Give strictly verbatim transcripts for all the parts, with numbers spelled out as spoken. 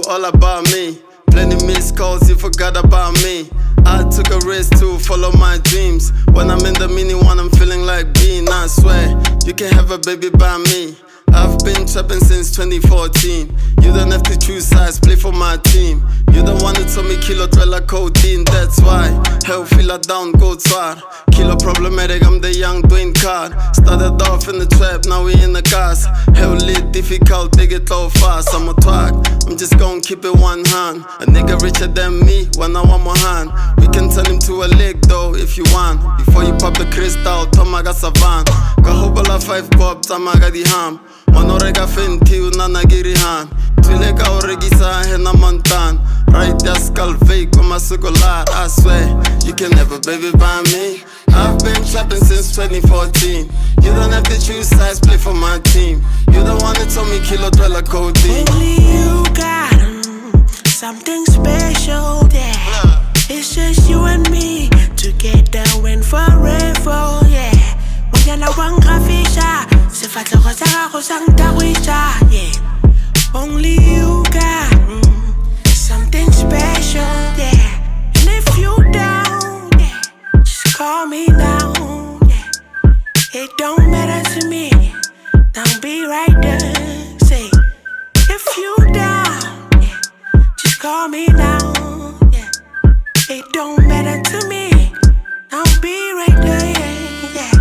all about me. Plenty missed calls, you forgot about me. I took a risk to follow my dreams. When I'm in the mini one, I'm feeling like being. I swear, you can have a baby by me. I've been trapping since twenty fourteen. You don't have to choose sides, play for my team. You the one who told me kilo twelve codeine. That's why, hell feel down, go twar. Kilo problematic, I'm the young Dwayne Card. Started off in the trap, now we in the cars. Hell lit, difficult, take it low fast. I'm a twag, I'm just gon' keep it one hand. A nigga richer than me, when I want more hand. We can turn him to a lick though, if you want. Before you pop the crystal, Tomaga Savan. Kahobala five bob, Tamaga di ham. Manorega fenti, unana girihan. Twileka oregisa, hena montan. Right there, skull fake, with my circular. I swear, you can never baby by me. I've been trapping since twenty fourteen. You don't have to choose sides, play for my team. You the one that told me kilo twelve codeine. Only you got mm, something special there. Yeah. It's just you and me together and forever, yeah. When you're one grafisha, se fat le rosa rosa tawicha, yeah. Only you got mm, something special, yeah. And if you down, yeah, just call me now, yeah. It don't matter to me, don't be right there. Say, if you down, yeah, just call me now, yeah. It don't matter to me, don't be right there, yeah, yeah.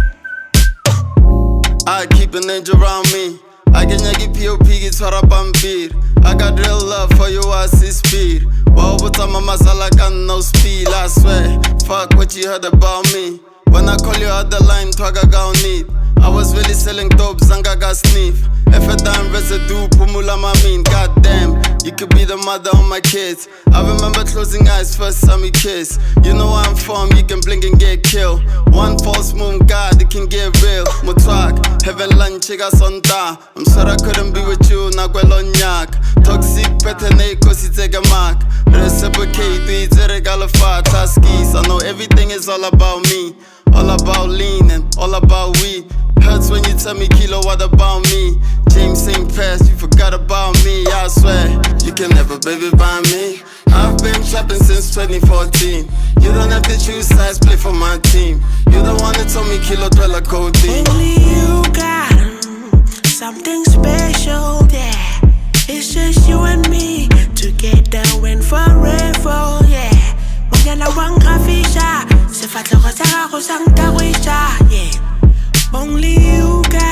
I keep an angel around me. I can yagi P O P guitar pampir. I got real love for you, I see speed. Wow, but I'm a masala got no speed. I swear, fuck what you heard about me. When I call you out the line, twaga gon' need. I was really selling dope, Zanga got sniff. If a dime residue, pumula mamin. Goddamn, you could be the mother of my kids. I remember closing eyes, first time we kiss. You know where I'm from, you can blink and get killed. One false moon, God, it can get real. Mutwak, heaven lunch, chiga sonta. I'm sorry I couldn't be with you, nagwelonyak. Toxic, petene, kosi take a mark. Reciprocate, it's a regalafa, taskis. I know everything is all about me. All about leaning, all about weed. Hurts when you tell me kilo, what about me? James Saint Pass, you forgot about me. I swear, you can never baby by me. I've been trapping since twenty fourteen. You don't have to choose sides, play for my team. You the one that told me kilo twelve codeine. Only you got mm, something special there. It's just you and me together and forever, yeah. When you're one grafisha, se fat le rosa rosa tawicha, yeah. Only you got